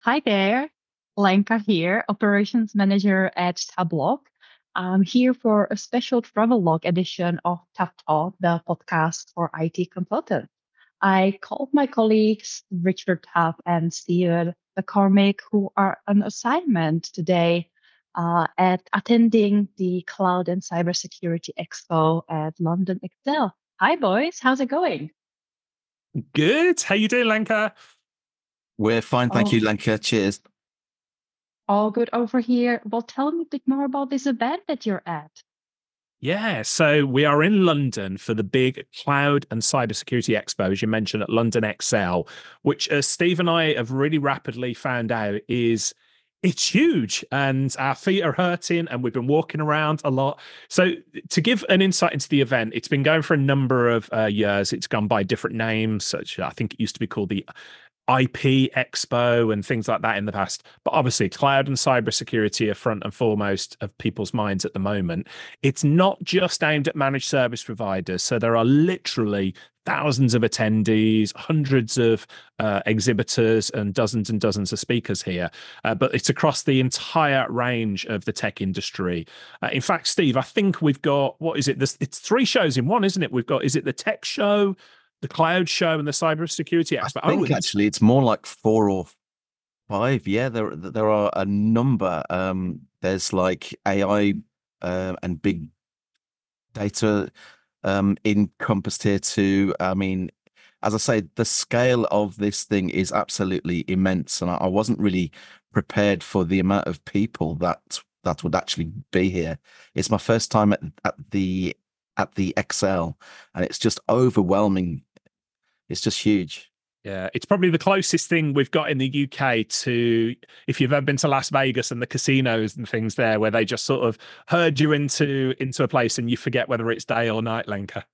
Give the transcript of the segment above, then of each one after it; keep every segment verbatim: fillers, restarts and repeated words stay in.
Hi there, Lenka here, Operations Manager at Tablock. I'm here for a special travelogue edition of Tab Talk, the podcast for I T consultants. I called my colleagues Richard Tapp and Steven McCormick, who are on assignment today uh, at attending the Cloud and Cybersecurity Expo at London Excel. Hi, boys. How's it going? Good. How you doing, Lenka? We're fine, thank Oh, you, Lenka. Cheers. all good over here. Well, tell me a bit more about this event that you're at. Yeah, so we are in London for the big Cloud and Cybersecurity Expo, as you mentioned, at London Excel, which, as Steve and I have really rapidly found out, is it's huge and our feet are hurting and we've been walking around a lot. So to give an insight into the event, it's been going for a number of uh, years. It's gone by different names, such I think it used to be called the I P Expo and things like that in the past. But obviously, cloud and cybersecurity are front and foremost of people's minds at the moment. It's not just aimed at managed service providers. So there are literally thousands of attendees, hundreds of uh, exhibitors, and dozens and dozens of speakers here. Uh, but it's across the entire range of the tech industry. Uh, in fact, Steve, I think we've got, what is it? This, it's three shows in one, isn't it? We've got, is it the tech show, the cloud show, and the cybersecurity expo? I think oh, actually it's more like four or five. Yeah, there there are a number. Um, there's like A I uh, and big data um, encompassed here too. I mean, as I say, the scale of this thing is absolutely immense, and I, I wasn't really prepared for the amount of people that that would actually be here. It's my first time at, at the at the X L, and it's just overwhelming. It's just huge. Yeah, it's probably the closest thing we've got in the U K to, if you've ever been to Las Vegas and the casinos and things there, where they just sort of herd you into into a place and you forget whether it's day or night, Lenka.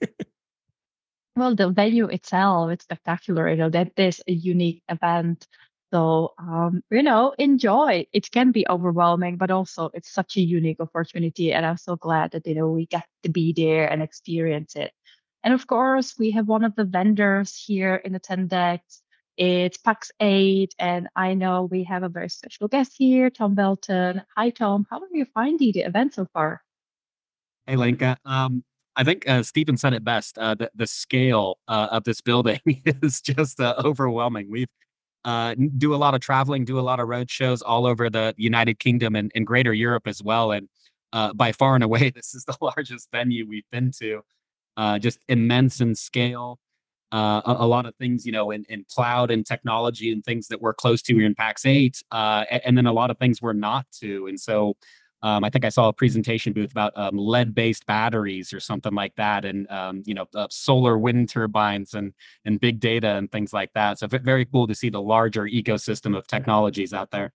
Well, the venue itself, it's spectacular. You know, that is a unique event. So, um, you know, enjoy. It can be overwhelming, but also it's such a unique opportunity. And I'm so glad that, you know, we get to be there and experience it. And of course, we have one of the vendors here in attendance. It's PAX eight. And I know we have a very special guest here, Tom Belton. Hi, Tom. How are you finding the event so far? Hey, Lenka. Um, I think uh, Stephen said it best. Uh, the, the scale uh, of this building is just uh, overwhelming. We've uh, do a lot of traveling, do a lot of road shows all over the United Kingdom and, and Greater Europe as well. And uh, by far and away, this is the largest venue we've been to. Uh, just immense in scale. Uh, a, a lot of things, you know, in, in cloud and technology and things that we're close to here in PAX eight, uh, and, and then a lot of things we're not to. And so um, I think I saw a presentation booth about um, lead-based batteries or something like that, and um, you know, uh, solar wind turbines and and big data and things like that. So v- very cool to see the larger ecosystem of technologies out there.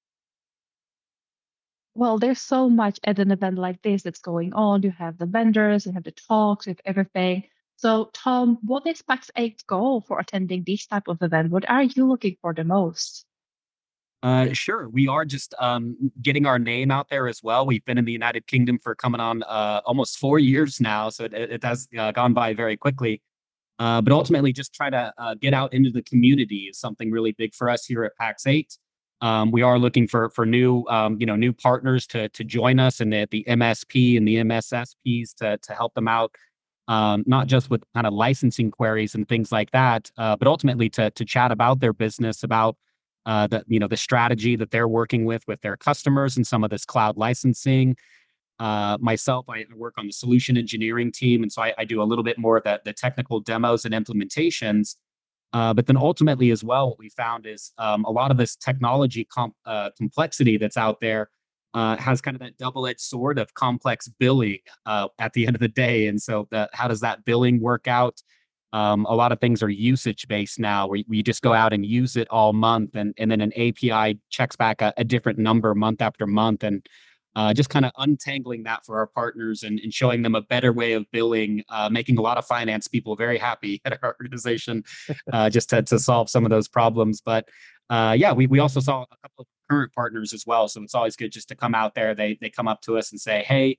Well, there's so much at an event like this that's going on. You have the vendors, you have the talks, you have everything. So, Tom, what is PAX eight's goal for attending this type of event? What are you looking for the most? Uh, sure. We are just um, getting our name out there as well. We've been in the United Kingdom for coming on uh, almost four years now, so it, it has uh, gone by very quickly. Uh, but ultimately, just try to uh, get out into the community is something really big for us here at PAX eight. Um, we are looking for for new, um, you know, new partners to to join us, and the, the M S P and the M S S Ps to to help them out, um, not just with kind of licensing queries and things like that, uh, but ultimately to to chat about their business, about uh, the you know the strategy that they're working with with their customers and some of this cloud licensing. Uh, myself, I work on the solution engineering team, and so I, I do a little bit more of the, the technical demos and implementations. Uh, but then ultimately as well, what we found is um, a lot of this technology comp, uh, complexity that's out there uh, has kind of that double-edged sword of complex billing uh, at the end of the day. And so that, how does that billing work out? Um, a lot of things are usage-based now, where you just go out and use it all month, and, and then an A P I checks back a, a different number month after month. And uh, just kind of untangling that for our partners and, and showing them a better way of billing, uh, making a lot of finance people very happy at our organization, uh, just to, to solve some of those problems. But uh, yeah, we, we also saw a couple of current partners as well. So it's always good just to come out there. They they come up to us and say, hey,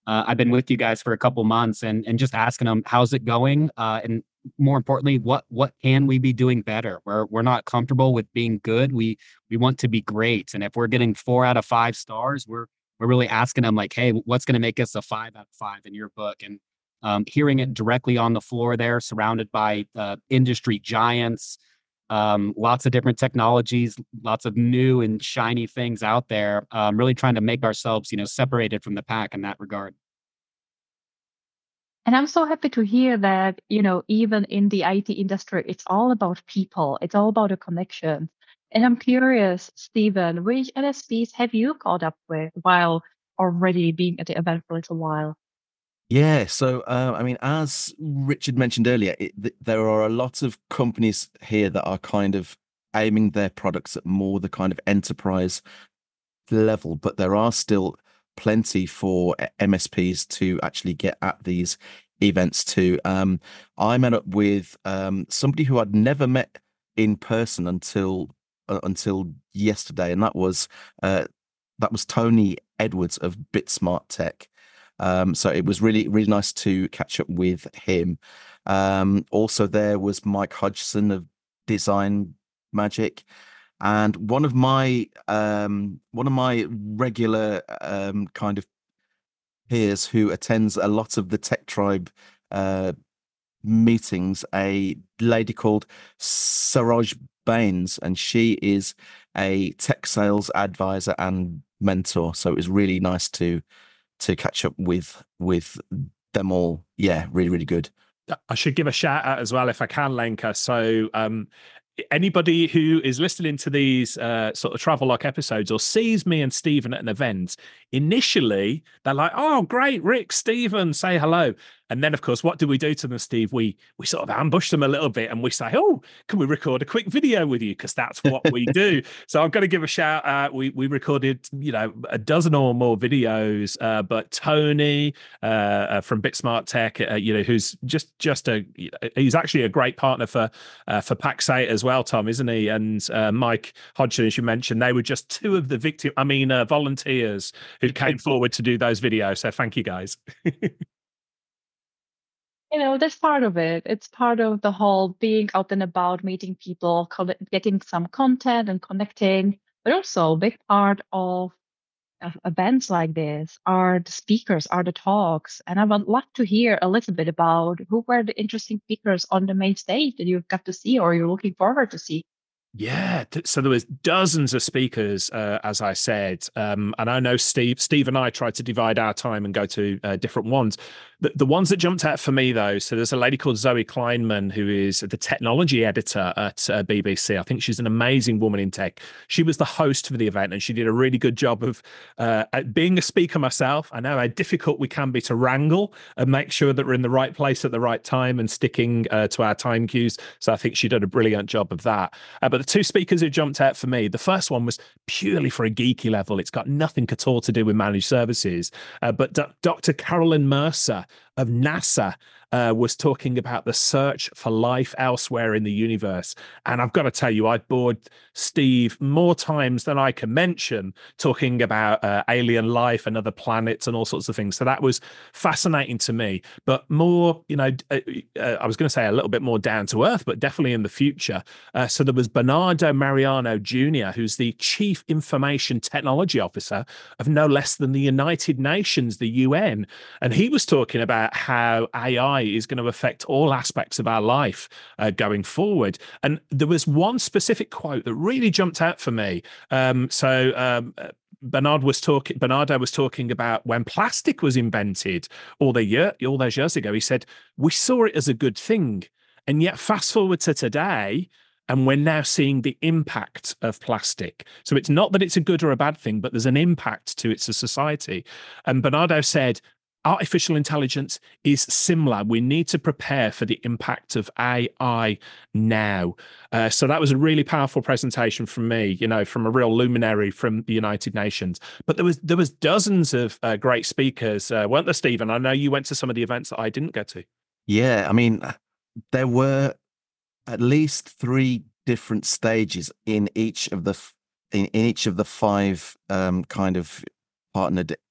uh, I've been with you guys for a couple months and and just asking them how's it going, uh, and more importantly, what what can we be doing better? We're we're not comfortable with being good. We we want to be great, and if we're getting four out of five stars, we're we're really asking them like, hey, what's going to make us a five out of five in your book? And um, hearing it directly on the floor there, surrounded by uh, industry giants, um, lots of different technologies, lots of new and shiny things out there. Um, really trying to make ourselves, you know, separated from the pack in that regard. And I'm so happy to hear that, you know, even in the I T industry, it's all about people. It's all about a connection. And I'm curious, Stephen, which N S Ps have you caught up with while already being at the event for a little while? Yeah, so uh, I mean, as Richard mentioned earlier, it, th there are a lot of companies here that are kind of aiming their products at more the kind of enterprise level, but there are still plenty for M S Ps to actually get at these events too. Um, I met up with um, somebody who I'd never met in person until uh, until yesterday, and that was uh, that was Tony Edwards of BitSmart Tech. Um, so it was really, really nice to catch up with him. Um, also, there was Mike Hodgson of Design Magic, and one of my um, one of my regular um, kind of peers who attends a lot of the Tech Tribe uh, meetings, a lady called Saroj Baines, and she is a tech sales advisor and mentor. So it was really nice to to catch up with with them all. Yeah, really, really good. I should give a shout out as well if I can, Lenka. So um, anybody who is listening to these uh, sort of travel lock episodes or sees me and Stephen at an event, initially they're like, "Oh, great, Rick, Stephen, say hello." And then, of course, what do we do to them, Steve? We we sort of ambush them a little bit and we say, "Oh, can we record a quick video with you?" Because that's what we do. So I'm going to give a shout out. We we recorded, you know, a dozen or more videos. Uh, but Tony uh, uh, from BitSmart Tech, uh, you know, who's just just a he's actually a great partner for uh, for Pax8 as well, Tom, isn't he? And uh, Mike Hodgson, as you mentioned, they were just two of the victim. I mean, uh, volunteers who came forward to do those videos. So thank you, guys. You know, that's part of it. It's part of the whole being out and about, meeting people, colle- getting some content and connecting. But also, a big part of, of events like this are the speakers, are the talks. And I would love to hear a little bit about who were the interesting speakers on the main stage that you've got to see or you're looking forward to see. Yeah, so there was dozens of speakers, uh, as I said, um, and I know Steve, Steve and I tried to divide our time and go to uh, different ones. The, the ones that jumped out for me, though, so there's a lady called Zoe Kleinman who is the technology editor at uh, B B C. I think she's an amazing woman in tech. She was the host for the event, and she did a really good job of uh, being a speaker myself. I know how difficult we can be to wrangle and make sure that we're in the right place at the right time and sticking uh, to our time cues. So I think she did a brilliant job of that. Uh, but the two speakers who jumped out for me, the first one was purely for a geeky level. It's got nothing at all to do with managed services. Uh, but D- Doctor Carolyn Mercer of NASA uh, was talking about the search for life elsewhere in the universe. And I've got to tell you, I bored Steve more times than I can mention talking about uh, alien life and other planets and all sorts of things. So that was fascinating to me, but more, you know, uh, uh, I was going to say a little bit more down to earth, but definitely in the future. Uh, so there was Bernardo Mariano Junior, who's the Chief Information Technology Officer of no less than the United Nations, the U N. And he was talking about how A I is going to affect all aspects of our life uh, going forward. And there was one specific quote that really jumped out for me. Um, so um, Bernard was talking. Bernardo was talking about when plastic was invented all the year, all those years ago. He said we saw it as a good thing, and yet fast forward to today, and we're now seeing the impact of plastic. So it's not that it's a good or a bad thing, but there's an impact to its a society. And Bernardo said, artificial intelligence is similar. We need to prepare for the impact of A I now. Uh, so that was a really powerful presentation from me, you know, from a real luminary from the United Nations. But there was there was dozens of uh, great speakers, uh, weren't there, Stephen? I know you went to some of the events that I didn't go to. Yeah, I mean, there were at least three different stages in each of the in, in each of the five um, kind of partnered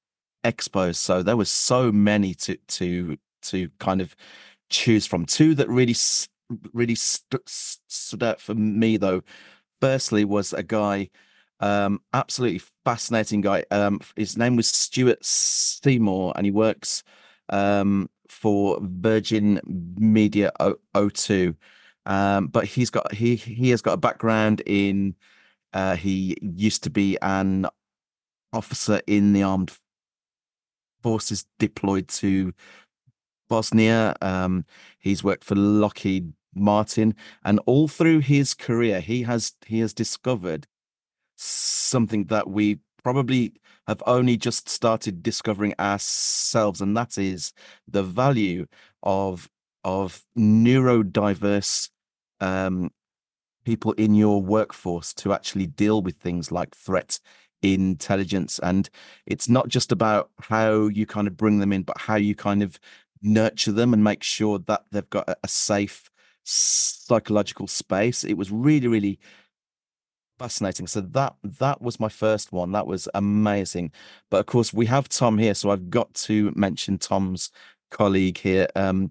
expos, so there was so many to to to kind of choose from. Two that really really st- stood out for me, though. Firstly, was a guy, um, absolutely fascinating guy. Um, his name was Stuart Seymour, and he works um, for Virgin Media O- O2. Um, but he's got he he has got a background in. Uh, he used to be an officer in the armed forces deployed to Bosnia. Um, he's worked for Lockheed Martin, and all through his career, he has he has discovered something that we probably have only just started discovering ourselves, and that is the value of of neurodiverse um, people in your workforce to actually deal with things like threat intelligence. And it's not just about how you kind of bring them in, but how you kind of nurture them and make sure that they've got a, a safe psychological space. It was really, really fascinating. So that that was my first one. That was amazing. But of course, we have Tom here, so I've got to mention Tom's colleague here, um,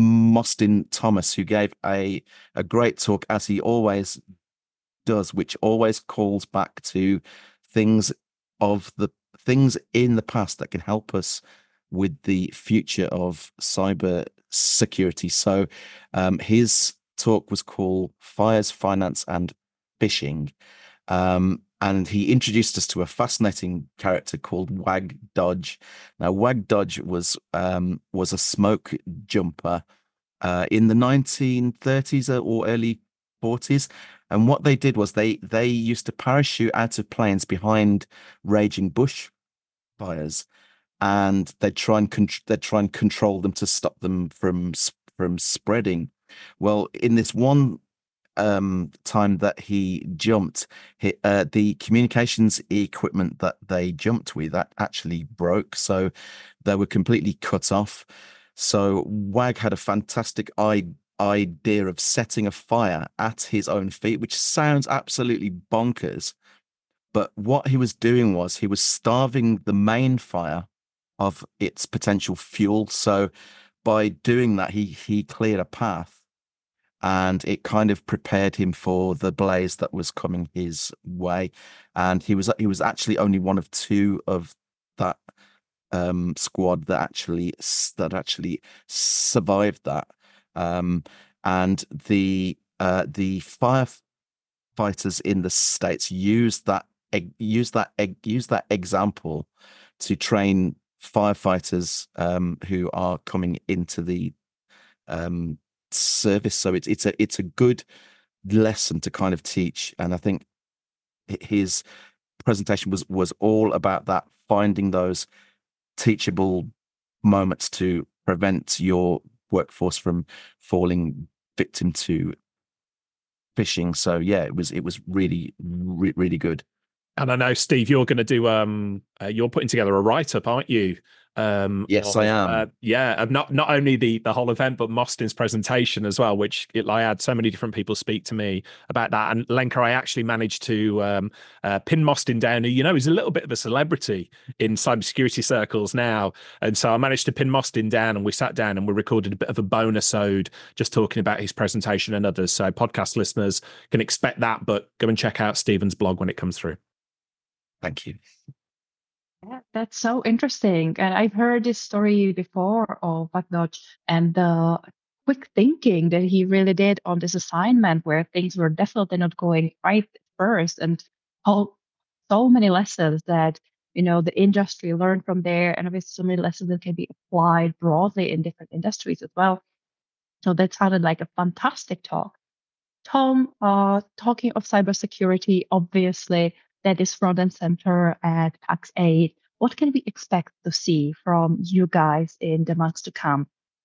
Mostyn Thomas, who gave a a great talk, as he always does, which always calls back to things of the things in the past that can help us with the future of cyber security. So um, his talk was called Fires, Finance and Phishing. Um, and he introduced us to a fascinating character called Wag Dodge. Now, Wag Dodge was um, was a smoke jumper uh, in the nineteen thirties or early forties. And what they did was they they used to parachute out of planes behind raging bush fires, and they'd try and con- they'd try and control them to stop them from from spreading. Well, in this one um, time that he jumped, he, uh, the communications equipment that they jumped with that actually broke, so they were completely cut off. So Wag had a fantastic idea idea of setting a fire at his own feet, which sounds absolutely bonkers. But what he was doing was he was starving the main fire of its potential fuel. So by doing that, he he cleared a path, and it kind of prepared him for the blaze that was coming his way. And he was he was actually only one of two of that um, squad that actually that actually survived that. Um, and the uh, the firefighters in the States use that use that use that example to train firefighters um, who are coming into the um, service. So it's it's a it's a good lesson to kind of teach. And I think his presentation was was all about that, finding those teachable moments to prevent your workforce from falling victim to phishing. So yeah, it was it was really re- really good. And I know, Steve, you're going to do um uh, you're putting together a write-up, aren't you? Um yes, of, I am. Uh, yeah, of not not only the the whole event, but Mostyn's presentation as well, which it, I had so many different people speak to me about that. And Lenka, I actually managed to um uh, pin Mostyn down, who, you know, is a little bit of a celebrity in cybersecurity circles now. And so I managed to pin Mostyn down, and we sat down and we recorded a bit of a bonus ode just talking about his presentation and others. So podcast listeners can expect that, but go and check out Stephen's blog when it comes through. Thank you. Yeah, that's so interesting. And I've heard this story before of Wagnoch and the quick thinking that he really did on this assignment where things were definitely not going right at first, and how so many lessons that, you know, the industry learned from there, and obviously so many lessons that can be applied broadly in different industries as well. So that sounded like a fantastic talk. Tom, uh, talking of cybersecurity, obviously that is front and center at PAX eight. What can we expect to see from you guys in the months to come?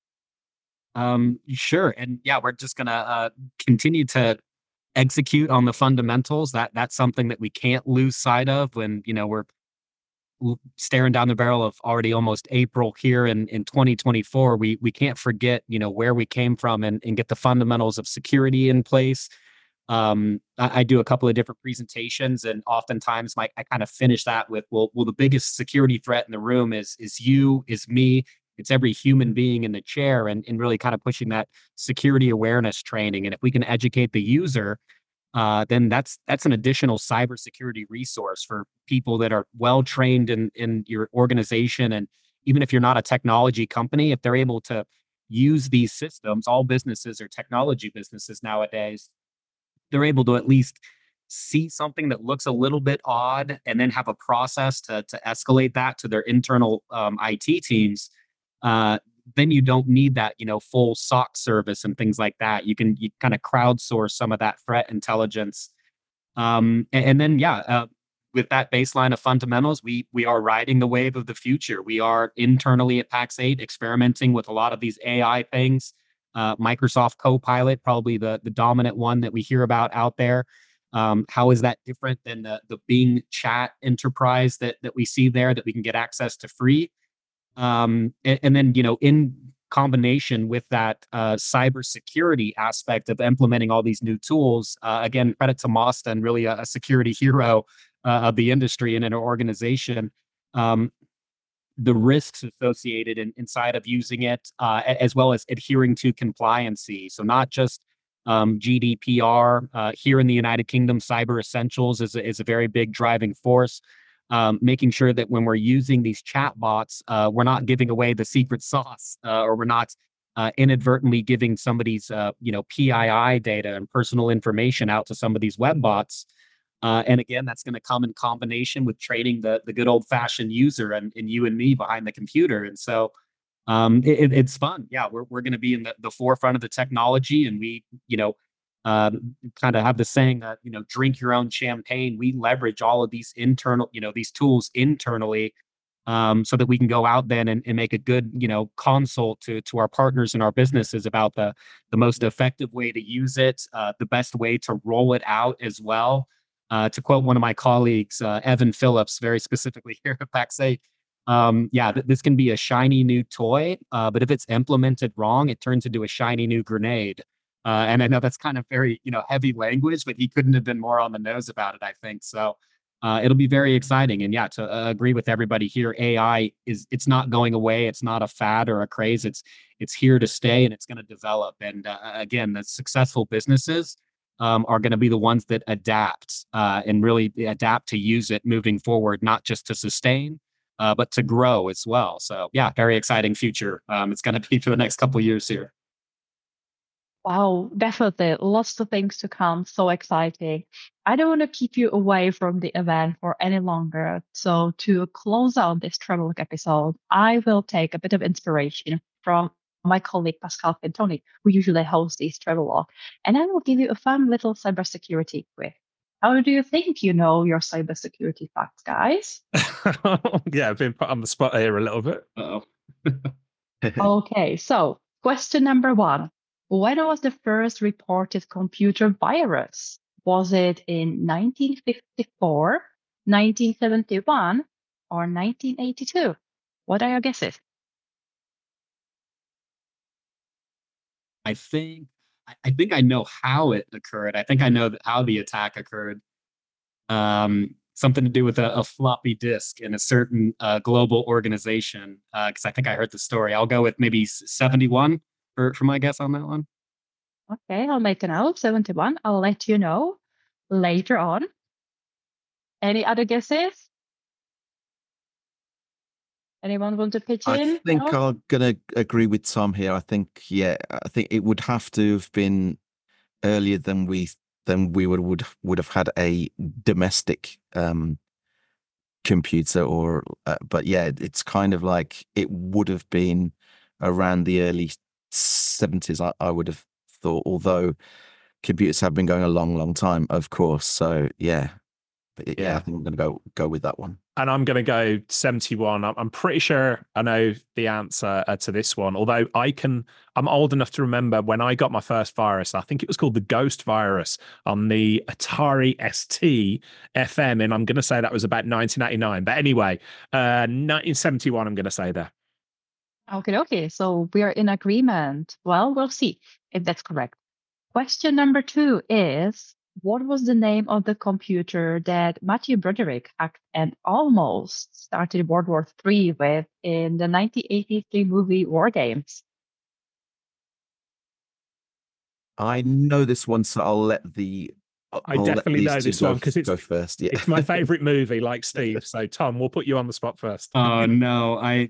Um, sure. And yeah, we're just gonna uh, continue to execute on the fundamentals. That that's something that we can't lose sight of when, you know, we're staring down the barrel of already almost April here in, in twenty twenty-four. We we can't forget, you know, where we came from, and, and get the fundamentals of security in place. um, I, I do a couple of different presentations, and oftentimes my I kind of finish that with, well, well, the biggest security threat in the room is is you, is me, it's every human being in the chair, and and really kind of pushing that security awareness training. And if we can educate the user, uh, then that's that's an additional cybersecurity resource for people that are well trained in in your organization. And even if you're not a technology company, if they're able to use these systems, all businesses are technology businesses nowadays, they're able to at least see something that looks a little bit odd and then have a process to to escalate that to their internal um, I T teams. Uh, then you don't need that, you know, full S O C service and things like that. You can you kind of crowdsource some of that threat intelligence. Um, and, and then yeah, uh, with that baseline of fundamentals, we we are riding the wave of the future. We are internally at Pax eight experimenting with a lot of these A I things. Uh, Microsoft Copilot, probably the the dominant one that we hear about out there. Um, how is that different than the the Bing Chat enterprise that that we see there that we can get access to free? Um, and, and then, you know, in combination with that uh, cybersecurity aspect of implementing all these new tools, uh, again, credit to Moston, really a, a security hero uh, of the industry and in our organization. Um, the risks associated in, inside of using it, uh, as well as adhering to compliancy. So not just um, G D P R uh, here in the United Kingdom, Cyber Essentials is a, is a very big driving force. Um, making sure that when we're using these chat bots, uh, we're not giving away the secret sauce, uh, or we're not uh, inadvertently giving somebody's, uh, you know, P I I data and personal information out to some of these web bots. Uh, and again, that's going to come in combination with training the the good old fashioned user and, and you and me behind the computer. And so um, it, it's fun. Yeah, we're we're going to be in the, the forefront of the technology, and we, you know, um, kind of have the saying that, you know, drink your own champagne. We leverage all of these internal, you know, these tools internally, um, so that we can go out then and, and make a good, you know, consult to to our partners and our businesses about the the most effective way to use it, uh, the best way to roll it out as well. Uh, to quote one of my colleagues, uh, Evan Phillips, very specifically here at Pax eight, um, yeah, th- this can be a shiny new toy, uh, but if it's implemented wrong, it turns into a shiny new grenade. Uh, and I know that's kind of very, you know, heavy language, but he couldn't have been more on the nose about it, I think. So uh, it'll be very exciting. And yeah, to uh, agree with everybody here, A I is, it's not going away. It's not a fad or a craze. It's it's here to stay, and it's going to develop. And uh, again, the successful businesses um, are going to be the ones that adapt uh, and really adapt to use it moving forward, not just to sustain, uh, but to grow as well. So yeah, very exciting future. Um, it's going to be for the next couple of years here. Wow, definitely. Lots of things to come. So exciting. I don't want to keep you away from the event for any longer. So, to close out this Travelog episode, I will take a bit of inspiration from my colleague Pascal Fintoni, who usually hosts these Travelog, and I will give you a fun little cybersecurity quiz. How do you think you know your cybersecurity facts, guys? Yeah, I've been put on the spot here a little bit. Uh-oh. Okay, so question number one. When was the first reported computer virus? Was it in nineteen fifty-four, nineteen seventy-one, or nineteen eighty-two? What are your guesses? I think I, I think I know how it occurred. I think I know that how the attack occurred. Um, something to do with a, a floppy disk in a certain uh, global organization. Because uh, I think I heard the story. I'll go with maybe seventy-one for, for my guess on that one. Okay, I'll make a note. seventy-one. I'll let you know later on. Any other guesses? Anyone want to pitch in? I think No? I'm gonna agree with Tom here. I think, yeah, I think it would have to have been earlier than we than we would would would have had a domestic um computer, or uh, but yeah, it's kind of like it would have been around the early seventies. I, I would have thought, although computers have been going a long, long time, of course. So yeah, but yeah, Yeah. I think I'm gonna go go with that one. And I'm going to go seventy-one. I'm, I'm pretty sure I know the answer uh, to this one. Although I can, I'm old enough to remember when I got my first virus. I think it was called the Ghost virus on the Atari S T F M, and I'm going to say that was about nineteen eighty-nine. But anyway, uh, nineteen seventy-one. I'm going to say there. Okay, okay. So we are in agreement. Well, we'll see if that's correct. Question number two is, what was the name of the computer that Matthew Broderick hacked and almost started World War Three with in the nineteen eighty-three movie War Games? I know this one, so I'll let the. I'll I let definitely these know two this go one f- because it's go first. Yeah, it's my favorite movie, like Steve. So Tom, we'll put you on the spot first. Oh no, I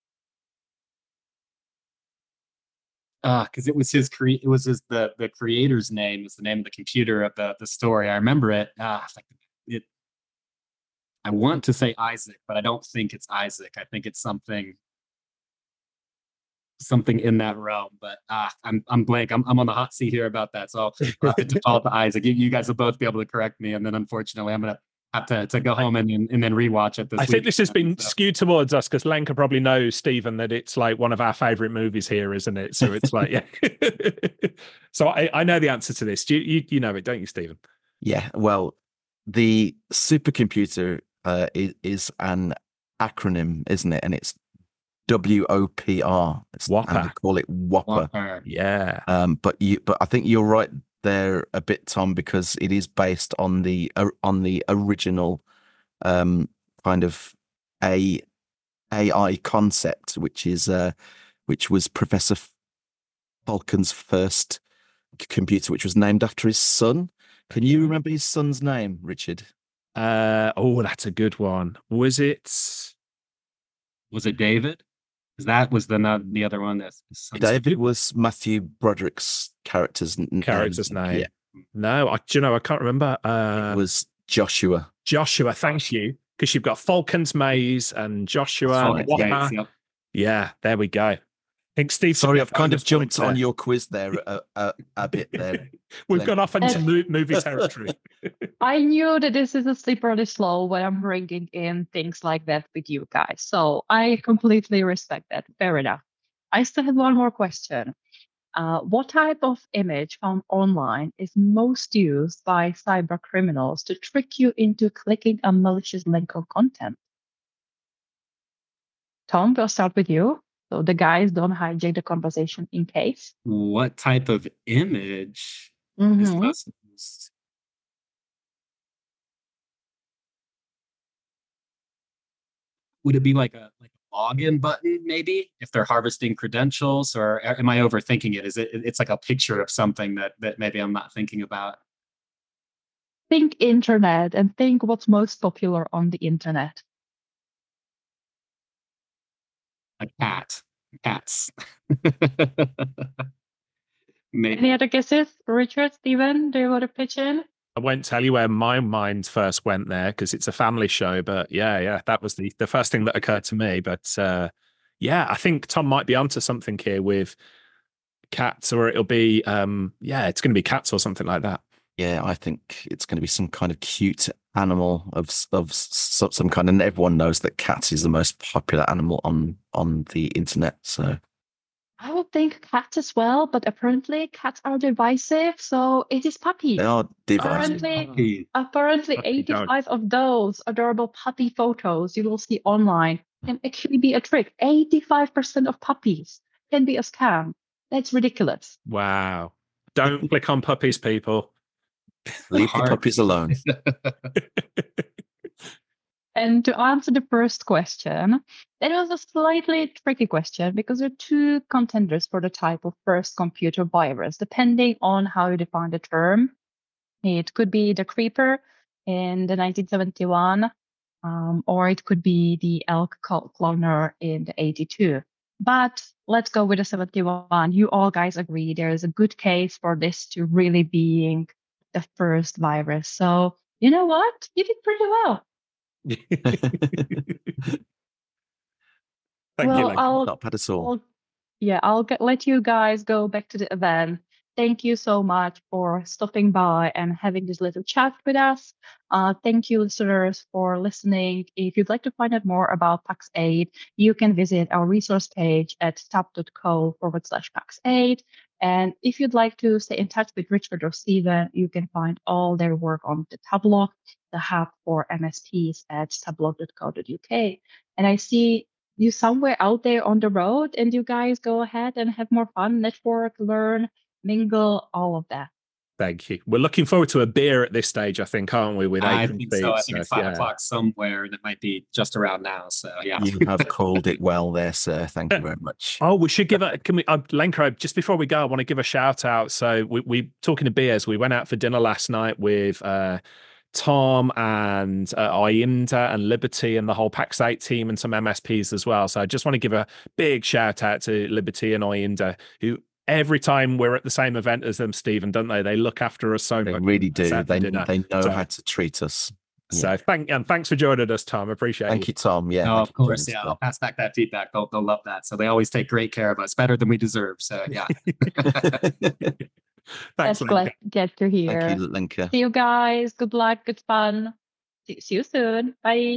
ah, because it was his cre it was his the the creator's name was the name of the computer of the the story. I remember it. Ah, it's like it. I want to say Isaac, but I don't think it's Isaac. I think it's something something in that realm. But ah, I'm I'm blank. I'm I'm on the hot seat here about that. So I'll, I'll have to default to Isaac. You, you guys will both be able to correct me, and then unfortunately, I'm gonna have to to go home and and, and then rewatch it this I week. think this has been So- skewed towards us because Lenka probably knows, Stephen, that it's like one of our favorite movies here, isn't it? So it's like, yeah. So I, I know the answer to this. Do you, you you know it, don't you, Stephen? yeah. Well, the supercomputer uh, is, is an acronym, isn't it? And it's W O P R. It's, and they Whopper. call it Whopper. Whopper. Yeah. Um, but you, but I think you're right there a bit, Tom, because it is based on the uh, on the original um, kind of a AI concept, which is uh, which was Professor Falcon's first c- computer, which was named after his son. Can you remember his son's name, Richard? Uh, oh, that's a good one. Was it? Was it David? Because that was the not the other one. That's David was Matthew Broderick's character's n- Character's name. name. Yeah, No, I, do you know, I can't remember. Uh, it was Joshua. Joshua, thank you. Because you've got Falcon's Maze and Joshua and right, Whopper. Yes, Yeah. yep. there we go. I think Steve. Sorry, I've kind of bonus jumped points on there. your quiz there a, a, a bit there. We've Len. gone off into Uh, mo- movie territory. I knew that this is a slippery slope when I'm bringing in things like that with you guys. So I completely respect that. Fair enough. I still have one more question. Uh, what type of image found online is most used by cyber criminals to trick you into clicking a malicious link or content? Tom, we'll start with you. So the guys don't hijack the conversation in case. What type of image is Mhm. most used? Would it be like a like a login button, maybe, if they're harvesting credentials, or am I overthinking it? Is it it's like a picture of something that that maybe I'm not thinking about? Think internet and think what's most popular on the internet. A cat. Cats. Maybe. Any other guesses? Richard, Steven, do you want to pitch in? I won't tell you where my mind first went there because it's a family show. But yeah, yeah, that was the, the first thing that occurred to me. But uh, yeah, I think Tom might be onto something here with cats, or it'll be, um, yeah, it's going to be cats or something like that. Yeah, I think it's going to be some kind of cute animal of s- of s- some kind, and everyone knows that cats is the most popular animal on on the internet. So I would think cats as well, but apparently cats are divisive, so it is puppies. they are divisive. Apparently, Puppy. apparently Puppy dog. eighty-five of those adorable puppy photos you will see online can actually be a trick. eighty-five percent of puppies can be a scam. That's ridiculous. Wow. Don't click on puppies, people. Leave the Heart. puppies alone. And to answer the first question, that was a slightly tricky question because there are two contenders for the type of first computer virus, depending on how you define the term. It could be the Creeper in the nineteen seventy-one, um, or it could be the Elk cl- Cloner in the eighty-two. But let's go with the seventy-one. You all guys agree there is a good case for this to really being the first virus. So you know what? You did pretty well. Thank Well, you, Lincoln. I'll, Not bad at all. I'll yeah, I'll get, let you guys go back to the event. Thank you so much for stopping by and having this little chat with us. Uh, thank you, listeners, for listening. If you'd like to find out more about PAX eight, you can visit our resource page at tab.co forward slash PAX eight. And if you'd like to stay in touch with Richard or Steven, you can find all their work on the Tablog, the hub for M S Ps at tablog dot co dot U K. And I see you somewhere out there on the road, and you guys go ahead and have more fun, network, learn, mingle, all of that. Thank you. We're looking forward to a beer at this stage, I think, aren't we? With I Apron think Feed, so. I think it's five yeah. o'clock somewhere, and it might be just around now. So yeah, You have called it well there, sir. Thank you very much. Oh, we should give a. Can we, uh, Lenka? Just before we go, I want to give a shout out. So we we talking to beers. We went out for dinner last night with uh, Tom and uh, Oyinda and Liberty and the whole Pax eight team and some M S Ps as well. So I just want to give a big shout out to Liberty and Oyinda, who every time we're at the same event as them, Stephen, don't they? They look after us so They much. really do. They, dinner. they know So- how to treat us. So thank and thanks for joining us, Tom. Appreciate Thank you. you, Tom. Yeah. no, thank of you for course. joining Yeah, us, I'll pass back that feedback. They'll they'll love that. So they always take great care of us, better than we deserve. So yeah. Thanks, That's Lenka. glad get to hear. Thank you, Linka. See you guys. Good luck. Good fun. See, see you soon. Bye.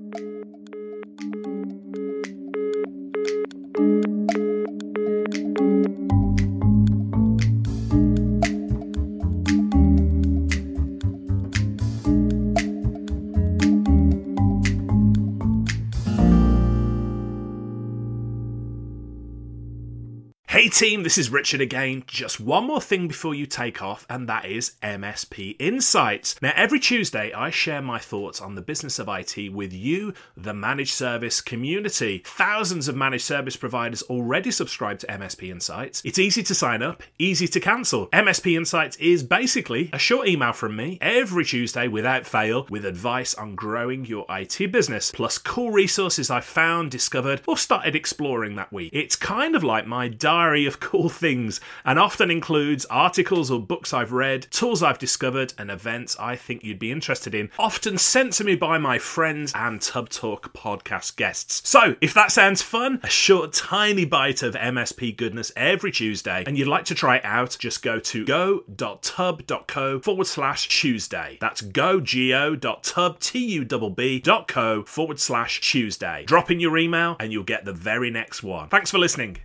Hey team, this is Richard again. Just one more thing before you take off, and that is M S P Insights. Now, every Tuesday, I share my thoughts on the business of I T with you, the managed service community. Thousands of managed service providers already subscribe to M S P Insights. It's easy to sign up, easy to cancel. M S P Insights is basically a short email from me every Tuesday without fail with advice on growing your I T business, plus cool resources I've found, discovered, or started exploring that week. It's kind of like my diary of cool things and often includes articles or books I've read, tools I've discovered, and events I think you'd be interested in, often sent to me by my friends and Tub Talk podcast guests. So, if that sounds fun, a short tiny bite of M S P goodness every Tuesday, and you'd like to try it out, just go to go.tub.co forward slash Tuesday. That's go.go.tub, T-U-B-B dot co forward slash Tuesday. Drop in your email and you'll get the very next one. Thanks for listening.